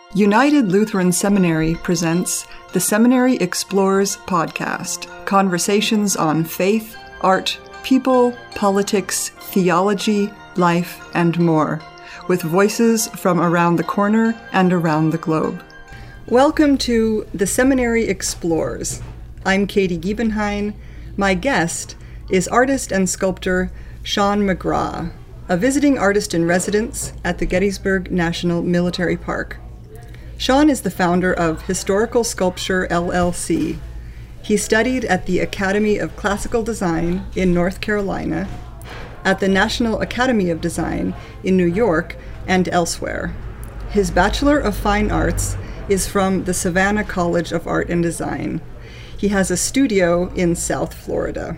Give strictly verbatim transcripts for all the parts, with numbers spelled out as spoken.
United Lutheran Seminary presents the Seminary Explores podcast, conversations on faith, art, people, politics, theology, life, and more, with voices from around the corner and around the globe. Welcome to the Seminary Explores. I'm Katie Giebenhein. My guest is artist and sculptor Sean McGrath, a visiting artist in residence at the Gettysburg National Military Park. Sean is the founder of Historical Sculpture, L L C. He studied at the Academy of Classical Design in North Carolina, at the National Academy of Design in New York and elsewhere. His Bachelor of Fine Arts is from the Savannah College of Art and Design. He has a studio in South Florida.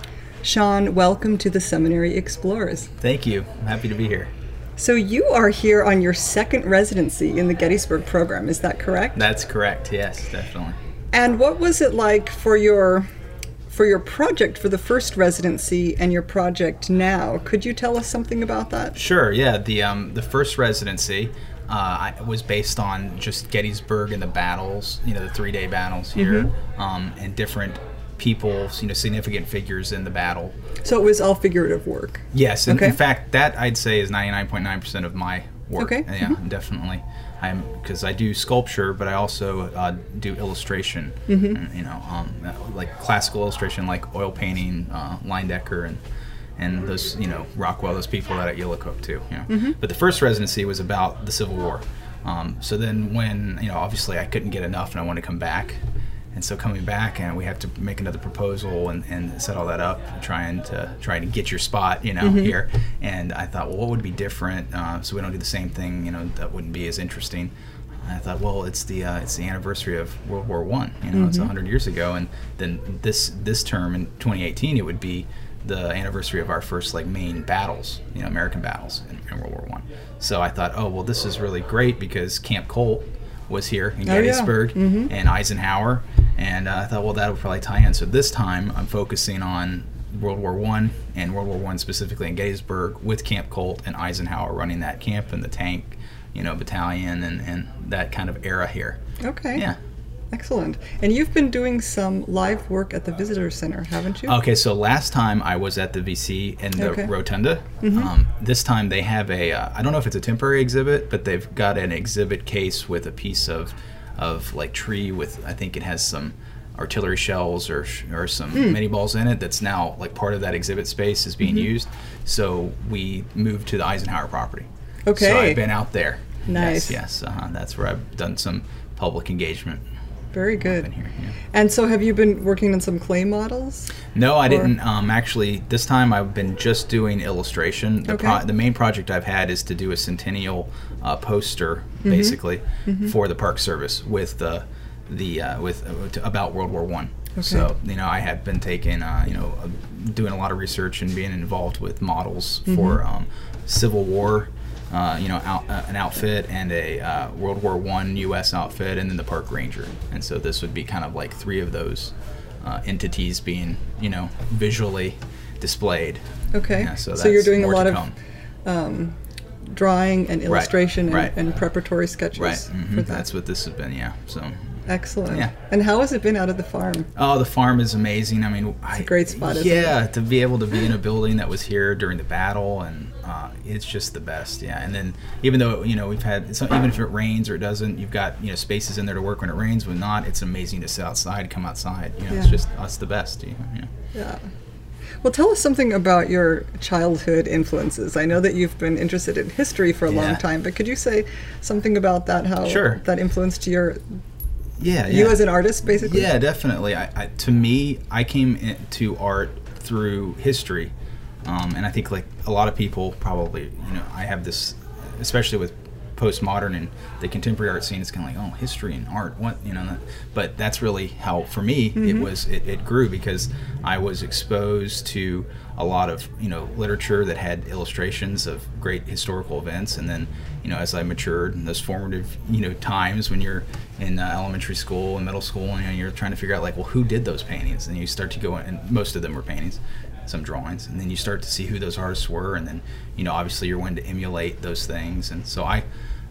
Sean, welcome to the Seminary Explores. Thank you. I'm happy to be here. So you are here on your second residency in the Gettysburg program, is that correct? That's correct, yes, definitely. And what was it like for your for your project for the first residency and your project now? Could you tell us something about that? Sure, yeah. The um, the first residency uh, I, was based on just Gettysburg and the battles, you know, the three-day battles here, mm-hmm. um, and different people, you know, significant figures in the battle. So it was all figurative work? Yes. In, okay. in fact, that I'd say is ninety-nine point nine percent of my work. Okay. Yeah, mm-hmm. definitely. I'm because I do sculpture, but I also uh, do illustration. Mm-hmm. And, you know, um, like classical illustration, like oil painting, uh, Leyendecker, and and those, you know, Rockwell, those people out at Illacook too. You know. Mm-hmm. But the first residency was about the Civil War. Um, so then, when you know, obviously, I couldn't get enough, and I wanted to come back. And so coming back, and we have to make another proposal and, and set all that up, trying to trying to get your spot, you know, mm-hmm. here. And I thought, well, what would be different uh, so we don't do the same thing, you know, that wouldn't be as interesting. I thought, well, it's the uh, it's the anniversary of World War One. You know, mm-hmm. it's a hundred years ago, and then this this term in twenty eighteen, it would be the anniversary of our first like main battles, you know, American battles in, in World War One. So I thought, oh, well, this is really great because Camp Colt was here in Gettysburg, oh, yeah. mm-hmm. and Eisenhower. And uh, I thought, well, that would probably tie in. So this time, I'm focusing on World War One and World War One specifically in Gettysburg with Camp Colt and Eisenhower running that camp and the tank, you know, battalion and, and that kind of era here. Okay. Yeah. Excellent. And you've been doing some live work at the Visitor Center, haven't you? Okay, so last time I was at the V C in the okay. Rotunda. Mm-hmm. Um, this time they have a, uh, I don't know if it's a temporary exhibit, but they've got an exhibit case with a piece of of like tree with, I think it has some artillery shells or or some mm. mini balls in it that's now like part of that exhibit space is being mm-hmm. used. So we moved to the Eisenhower property. Okay. So I've been out there. Nice. Yes, yes. Uh-huh. That's where I've done some public engagement. Very good. Here, yeah. And so have you been working on some clay models? No, I or? didn't. Um, actually, this time I've been just doing illustration. The, okay. pro- the main project I've had is to do a centennial uh, poster, mm-hmm. basically, mm-hmm. for the Park Service with the the uh, with uh, to, about World War One. Okay. So you know, I have been taking uh, you know uh, doing a lot of research and being involved with models mm-hmm. for um, Civil War. Uh, you know, out, uh, an outfit and a uh, World War One U S outfit, and then the Park Ranger. And so this would be kind of like three of those uh, entities being, you know, visually displayed. Okay. Yeah, so, so you're doing a lot of um, drawing and illustration right. and, Right. and preparatory sketches. Right. Mm-hmm. For that. That's what this has been. Yeah. So. Excellent. Yeah. And how has it been out at the farm? Oh, the farm is amazing. I mean, it's I, a great spot, isn't yeah, it? to be able to be in a building that was here during the battle, and uh, it's just the best. Yeah, and then even though you know we've had, so even if it rains or it doesn't, you've got you know spaces in there to work when it rains. When not, it's amazing to sit outside, come outside. You know, yeah. it's just us the best. You know, yeah. Yeah. Well, tell us something about your childhood influences. I know that you've been interested in history for a yeah. long time, but could you say something about that? How sure. that influenced your Yeah, you yeah. as an artist, basically? Yeah, definitely. I, I, to me, I came into art through history, um, and I think like a lot of people probably, you know, I have this, especially with postmodern and the contemporary art scene, it's kind of like, oh, history and art, what, you know, but that's really how, for me, mm-hmm. it was, it, it grew because I was exposed to a lot of, you know, literature that had illustrations of great historical events, and then, you know, as I matured in those formative, you know, times when you're in uh, elementary school and middle school, and you know, you're trying to figure out like, well, who did those paintings? And you start to go in, and most of them were paintings, some drawings, and then you start to see who those artists were, and then, you know, obviously you're wanting to emulate those things. And so I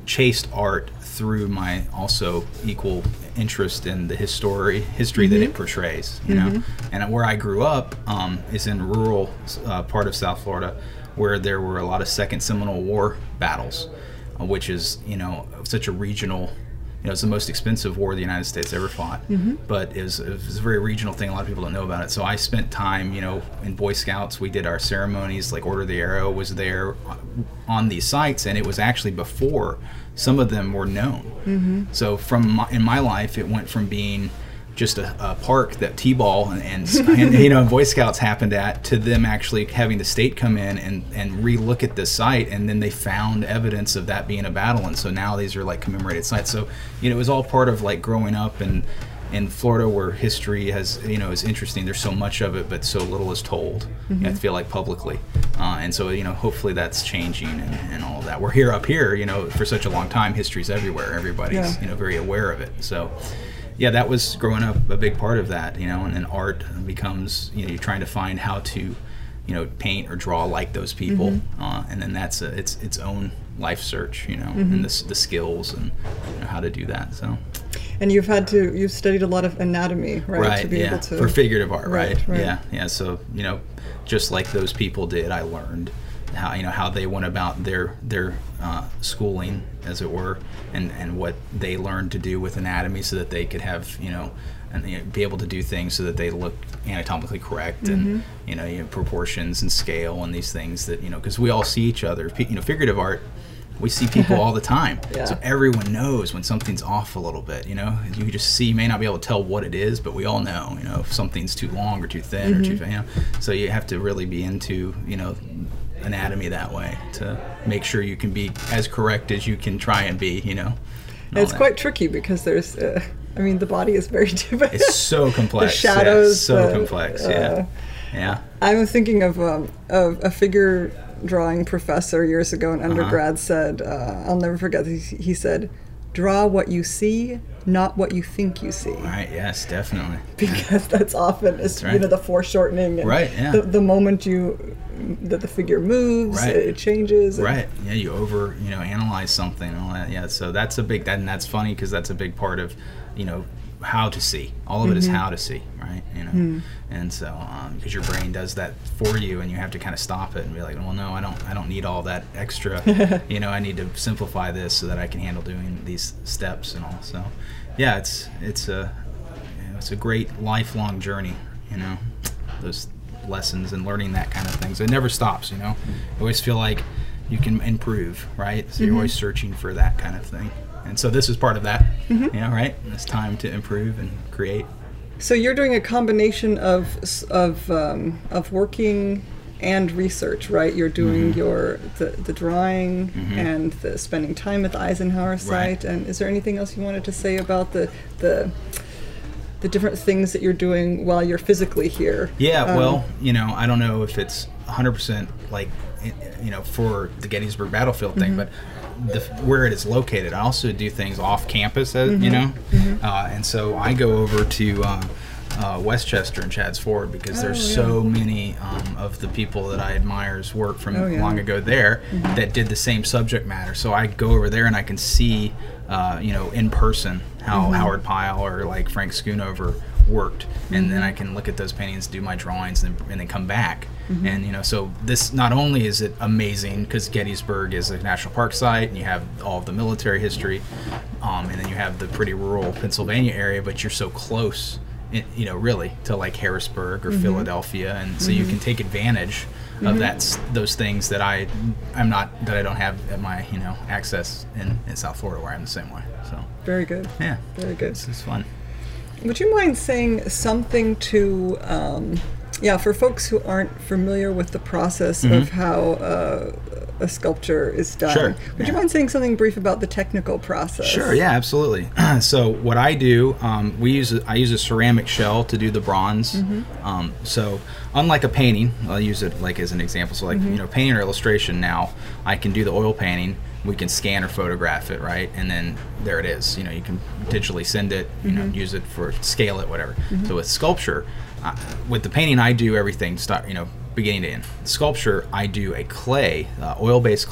chased art through my also equal interest in the history history Mm-hmm. that it portrays, you Mm-hmm. know. And where I grew up um, is in rural uh, part of South Florida, where there were a lot of Second Seminole War battles, uh, which is, you know, such a regional. You know, it's the most expensive war the United States ever fought, Mm-hmm. but it was, it was a very regional thing. A lot of people don't know about it. So I spent time, you know, in Boy Scouts. We did our ceremonies, like Order of the Arrow was there on these sites, and it was actually before some of them were known. Mm-hmm. So from my, in my life, it went from being just a, a park that T-ball and, and, and you know Boy Scouts happened at, to them actually having the state come in and, and re-look at the site, and then they found evidence of that being a battle, and so now these are like commemorated sites. So you know it was all part of like growing up in in Florida, where history has you know is interesting. There's so much of it, but so little is told. Mm-hmm. I feel like publicly, uh, and so you know hopefully that's changing and, and all of that. We're here up here, you know, for such a long time. History's everywhere. Everybody's Yeah. you know very aware of it. So. Yeah, that was growing up a big part of that, you know, and then art becomes, you know, you're trying to find how to, you know, paint or draw like those people, mm-hmm. uh, and then that's a, it's its own life search, you know, mm-hmm. and the, the skills and you know, how to do that. So. And you've had to, you've studied a lot of anatomy, right? Right, to be yeah, able to... for figurative art, right, right, right? Yeah, yeah, so, you know, just like those people did, I learned how, you know, how they went about their their uh, schooling, as it were, and, and what they learned to do with anatomy so that they could have, you know, and you know, be able to do things so that they look anatomically correct, mm-hmm. and, you know, you know, proportions and scale and these things that, you know, because we all see each other. You know, figurative art, we see people all the time. Yeah. So everyone knows when something's off a little bit, you know. You just see, you may not be able to tell what it is, but we all know, you know, if something's too long or too thin, mm-hmm. or too, you know. So you have to really be into, you know, anatomy that way to make sure you can be as correct as you can try and be, you know. And it's that. Quite tricky because there's, uh, I mean, the body is very different. It's so complex. The shadows. Yeah, so uh, complex, uh, yeah. Yeah. I'm thinking of, um, of a figure drawing professor years ago in undergrad uh-huh. said, uh, I'll never forget, he, he said, draw what you see, not what you think you see. Right, yes, definitely. Because that's often, it's, right. you know, the foreshortening. And right, yeah. The, the moment you, that the figure moves, right. it changes. Right, yeah, you over, you know, analyze something and all that. Yeah, so that's a big, that, and that's funny because that's a big part of, you know, how to see. All of it mm-hmm. is how to see, right? You know, mm. and so because um, your brain does that for you, and you have to kind of stop it and be like, well, no, I don't, I don't need all that extra. You know, I need to simplify this so that I can handle doing these steps and all. So, yeah, it's it's a you know, it's a great lifelong journey. You know, those lessons and learning that kind of thing. So it never stops. You know, you always feel like you can improve, right? So mm-hmm. you're always searching for that kind of thing. And so this is part of that, mm-hmm. you know, right? It's time to improve and create. So you're doing a combination of of um, of working and research, right? You're doing mm-hmm. your the, the drawing mm-hmm. and the spending time at the Eisenhower site. Right. And is there anything else you wanted to say about the the the different things that you're doing while you're physically here? Yeah, um, well, you know, I don't know if it's one hundred percent like, you know, for the Gettysburg Battlefield thing, mm-hmm. but the, where it is located. I also do things off campus, as, mm-hmm. you know, mm-hmm. uh, and so I go over to uh, uh, Westchester and Chadds Ford because oh, there's yeah. so many um, of the people that I admire's work from oh, yeah. long ago there mm-hmm. that did the same subject matter. So I go over there and I can see, uh, you know, in person how mm-hmm. Howard Pyle or like Frank Schoonover worked, and mm-hmm. then I can look at those paintings, do my drawings, and, and then come back. Mm-hmm. And you know, so this not only is it amazing because Gettysburg is a national park site, and you have all of the military history, um, and then you have the pretty rural Pennsylvania area, but you're so close, you know, really to like Harrisburg or mm-hmm. Philadelphia, and so mm-hmm. you can take advantage of mm-hmm. that those things that I I'm not that I don't have at my you know access in, in South Florida where I'm the same way. So very good. Yeah, very good. This is fun. Would you mind saying something to, um, yeah, for folks who aren't familiar with the process mm-hmm. of how uh, a sculpture is done? Sure. Would yeah. you mind saying something brief about the technical process? Sure. Yeah, absolutely. So what I do, um, we use a, I use a ceramic shell to do the bronze. Mm-hmm. Um, so unlike a painting, I'll use it like as an example. So like mm-hmm. you know, painting or illustration. Now I can do the oil painting. We can scan or photograph it, right? And then there it is. You know, you can digitally send it, you mm-hmm. know, use it for scale it, whatever. Mm-hmm. So with sculpture, uh, with the painting, I do everything, start, you know, beginning to end. Sculpture, I do a clay, uh, oil-based clay,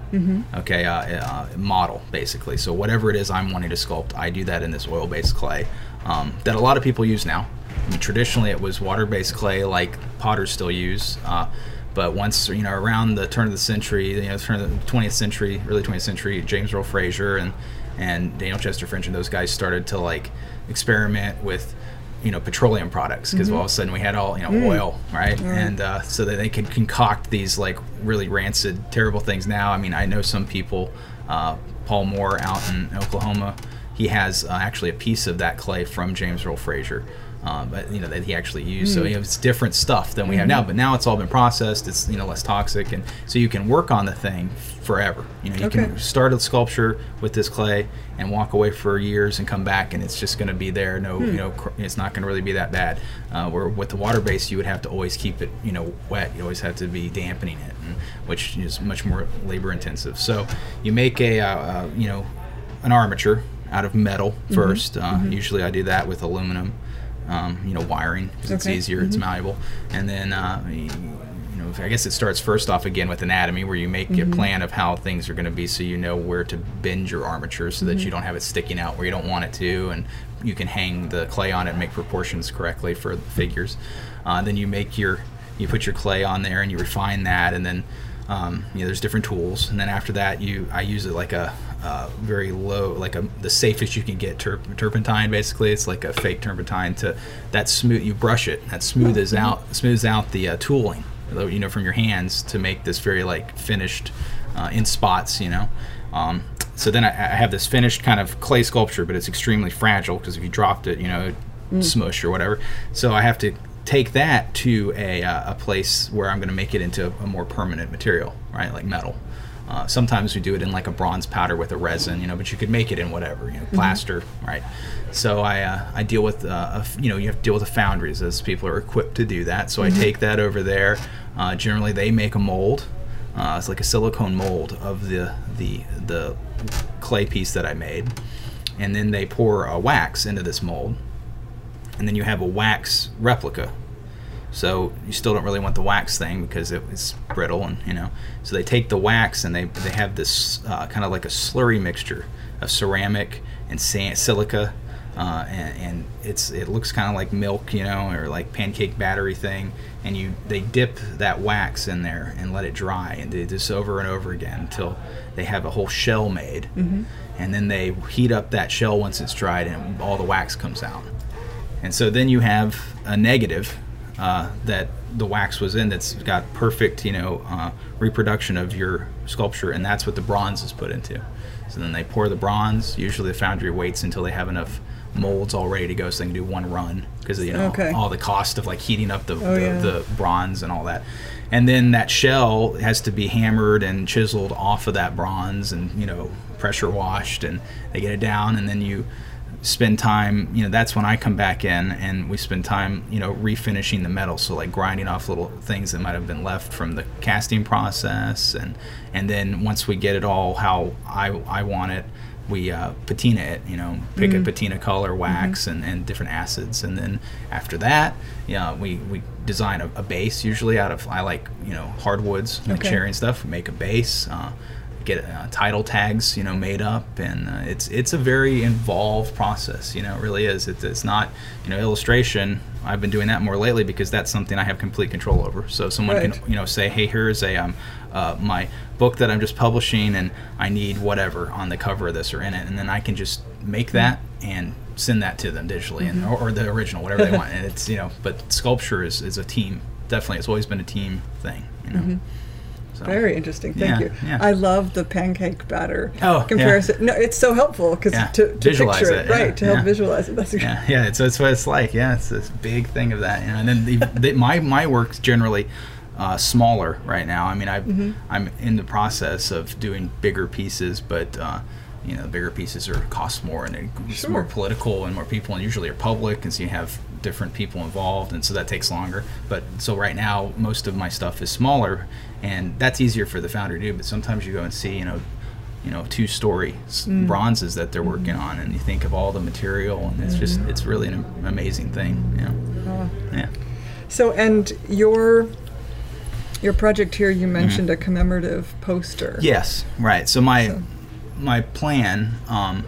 mm-hmm. okay, uh, uh, model, basically. So whatever it is I'm wanting to sculpt, I do that in this oil-based clay um, that a lot of people use now. I mean, traditionally, it was water-based clay like potters still use. Uh, but once, you know, around the turn of the century, you know, turn of the twentieth century, early twentieth century, James Earl Fraser and, and Daniel Chester French and those guys started to, like, experiment with, you know, petroleum products, because mm-hmm. all of a sudden we had all, you know, mm. oil, right? Mm. And uh, so that they could concoct these, like, really rancid, terrible things now. I mean, I know some people, uh, Paul Moore out in Oklahoma, he has uh, actually a piece of that clay from James Earl Fraser. Uh, but you know that he actually used, mm. so you know, it's different stuff than we mm-hmm. have now. But now it's all been processed. It's you know less toxic, and so you can work on the thing forever. You know, you okay. can start a sculpture with this clay and walk away for years and come back, and it's just going to be there. No, mm. you know, cr- it's not going to really be that bad. Uh, where with the water base, you would have to always keep it, you know, wet. You always have to be dampening it, and, which is much more labor intensive. So you make a, uh, uh, you know, an armature out of metal mm-hmm. first. Uh, mm-hmm. Usually, I do that with aluminum. Um, you know, wiring, because it's okay. easier, mm-hmm. it's malleable. And then, uh, you, you know, I guess it starts first off again with anatomy, where you make mm-hmm. a plan of how things are going to be, so you know where to bend your armature so mm-hmm. that you don't have it sticking out where you don't want it to, and you can hang the clay on it and make proportions correctly for the figures. Uh, then you make your, you put your clay on there and you refine that, and then, um, you know, there's different tools. And then after that, you, I use it like a, Uh, very low, like a, the safest you can get tur- turpentine. Basically, it's like a fake turpentine. To that smooth, you brush it. That smooths out, smooths out the uh, tooling, you know, from your hands to make this very like finished uh, in spots. You know, um, so then I, I have this finished kind of clay sculpture, but it's extremely fragile because if you dropped it, you know, it'd mm. smush or whatever. So I have to take that to a uh, a place where I'm going to make it into a more permanent material, right, like metal. Uh, sometimes we do it in like a bronze powder with a resin, you know, but you could make it in whatever, you know, plaster, mm-hmm. right? So I uh, I deal with, uh, a, you know, you have to deal with the foundries, as people are equipped to do that. So mm-hmm. I take that over there. Uh, generally, they make a mold. Uh, it's like a silicone mold of the the the clay piece that I made, and then they pour a wax into this mold, and then you have a wax replica. So you still don't really want the wax thing because it, it's brittle, and you know. So they take the wax and they they have this uh, kind of like a slurry mixture of ceramic and sand, silica, uh, and, and it's it looks kind of like milk, you know, or like pancake battery thing. And you they dip that wax in there and let it dry, and they do this over and over again until they have a whole shell made. Mm-hmm. And then they heat up that shell once it's dried, and all the wax comes out. And so then you have a negative. Uh, that the wax was in, that's got perfect, you know, uh, reproduction of your sculpture, and that's what the bronze is put into. So then they pour the bronze. Usually the foundry waits until they have enough molds all ready to go, so they can do one run, because you know okay. all the cost of like heating up the, oh, the, yeah. the bronze and all that. And then that shell has to be hammered and chiseled off of that bronze, and you know, pressure washed, and they get it down, and then you spend time, you know, that's when I come back in and we spend time, you know, refinishing the metal. So like grinding off little things that might have been left from the casting process. And and then once we get it all how I, I want it, we uh, patina it, you know, pick mm-hmm. a patina color, wax, mm-hmm. and, and different acids. And then after that, yeah, we, we design a, a base usually out of, I like, you know, hardwoods, like okay. cherry and stuff. We make a base. Uh, get uh, title tags, you know, made up, and uh, it's it's a very involved process, you know, it really is. It's, it's not, you know, illustration. I've been doing that more lately because that's something I have complete control over. So someone right. can, you know, say, hey, here's a um, uh, my book that I'm just publishing, and I need whatever on the cover of this or in it, and then I can just make that and send that to them digitally, mm-hmm. and or, or the original, whatever they want. And it's, you know, but sculpture is, is a team. Definitely, it's always been a team thing, you know. Mm-hmm. So, very interesting. Thank yeah, you. Yeah. I love the pancake batter oh, comparison. Yeah. No, it's so helpful because yeah. to, to visualize picture it, it, right? yeah, To help yeah. visualize it. That's a yeah, yeah. It's it's what it's like. Yeah, it's this big thing of that. You know, and then the, the, my my work's generally uh, smaller right now. I mean, I mm-hmm. I'm in the process of doing bigger pieces, but. Uh, You know, the bigger pieces are cost more, and it's sure. more political, and more people, and usually are public, and so you have different people involved, and so that takes longer. But so right now, most of my stuff is smaller, and that's easier for the founder to do. But sometimes you go and see, you know, you know, two-story mm. bronzes that they're working mm-hmm. on, and you think of all the material, and it's mm-hmm. just it's really an amazing thing. You know? Oh. Yeah. So, and your Your project here, you mentioned mm-hmm. a commemorative poster. Yes, right. So my so. my plan um,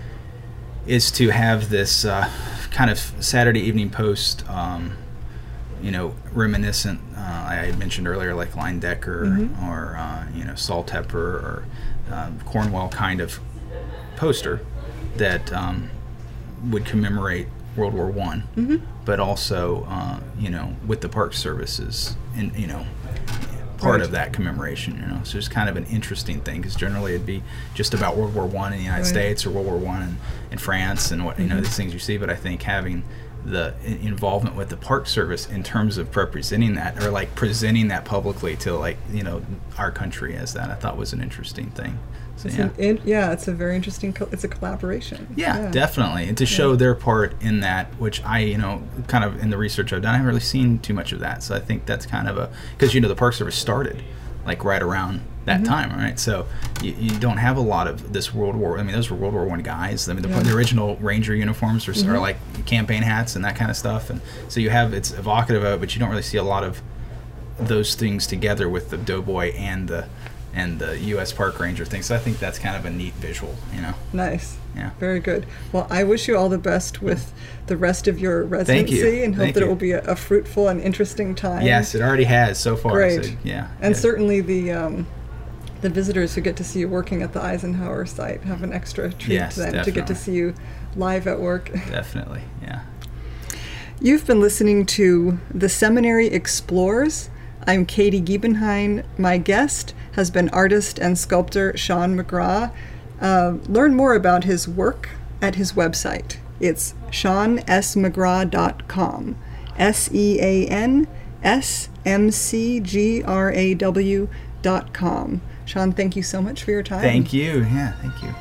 is to have this uh, kind of Saturday Evening Post, um, you know, reminiscent. Uh, I mentioned earlier, like Leyendecker mm-hmm. or uh, you know, Saul Tepper or uh, Cornwell kind of poster that um, would commemorate World War One, mm-hmm. but also uh, you know, with the Park Services, and you know, part right. of that commemoration. You know, so it's kind of an interesting thing, because generally it'd be just about World War One in the United right. States or World War One in, in France and what you mm-hmm. know, these things you see. But I think having the involvement with the Park Service in terms of representing that, or like presenting that publicly to, like, you know, our country as that, I thought was an interesting thing. So, it's yeah. An, it, yeah, it's a very interesting, co- it's a collaboration. Yeah, yeah. definitely. And to show yeah. their part in that, which I, you know, kind of in the research I've done, I haven't really seen too much of that. So I think that's kind of a, because, you know, the Park Service started like right around that mm-hmm. time, right? So you, you don't have a lot of this World War, I mean, those were World War One guys. I mean, the, yeah. the original Ranger uniforms are, mm-hmm. are like campaign hats and that kind of stuff. And so you have, it's evocative of it, but you don't really see a lot of those things together with the doughboy and the and the U S Park Ranger thing. So I think that's kind of a neat visual, you know. Nice. Yeah. Very good. Well, I wish you all the best with the rest of your residency. Thank you. And hope Thank that you. it will be a, a fruitful and interesting time. Yes, it already has so far. Great. So, yeah. And yeah. certainly the um, the visitors who get to see you working at the Eisenhower site have an extra treat yes, to them definitely. to get to see you live at work. Definitely, yeah. You've been listening to The Seminary Explores. I'm Katie Giebenheim. My guest has been artist and sculptor Sean McGrath. Uh, learn more about his work at his website. It's sean s mcgrath dot com. S E A N S M C G R A W dot com. Sean, thank you so much for your time. Thank you. Yeah, thank you.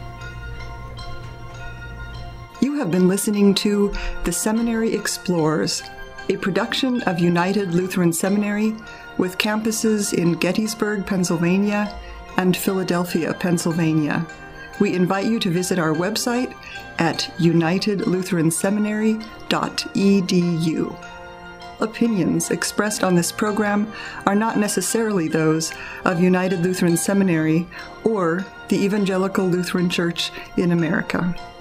You have been listening to The Seminary Explores, a production of United Lutheran Seminary with campuses in Gettysburg, Pennsylvania, and Philadelphia, Pennsylvania. We invite you to visit our website at united lutheran seminary dot e d u. Opinions expressed on this program are not necessarily those of United Lutheran Seminary or the Evangelical Lutheran Church in America.